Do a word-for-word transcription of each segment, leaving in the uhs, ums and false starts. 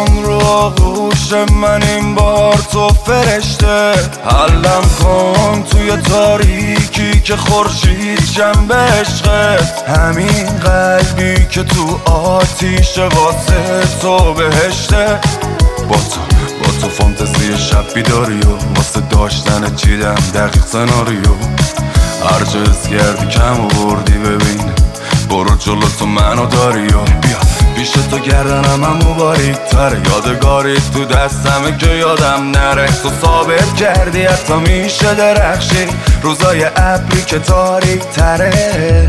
کن رو آغوش من این بار تو فرشته، حلم کن توی تاریکی که خورشید جنب عشقت، همین قلبی که تو آتیش واسه تو بهشته. با تو با تو فانتزی شب بیداری و واسه داشتن چیدم دقیق سناریو، هر جا از کردی کم آوردی ببین، برو جلو تو منو داری و بیا پیش تو گردنم همو باریک تره، یادگاری تو دستمه که یادم نره، تو ثابت کردی حتی میشه درخشی روزای ابری که تاریک تره.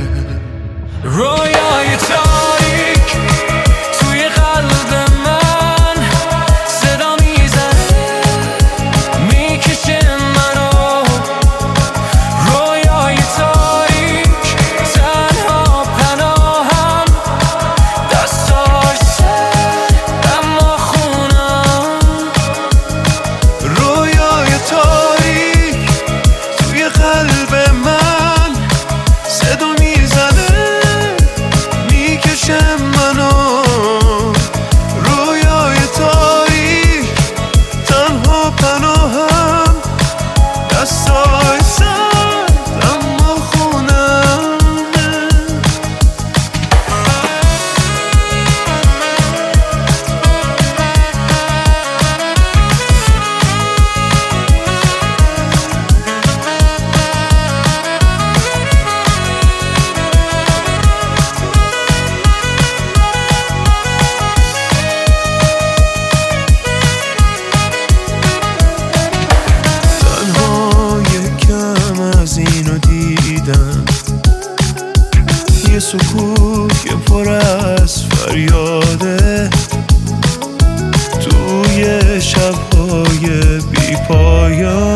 رویای تاریک توی قلب من صدا میزنه میکشه منو، رویای تاریک تنها پناهم، دستاش سر اما خونم. رویای تاریک توی قلب من صدا میزنه میکشه منو، رویای تاریک تنها پناهم، دستای سرد اما خونم. تنها یکم از اینو دیدم، یه سکوت که پر از فریاده، توی شب‌های بی پایان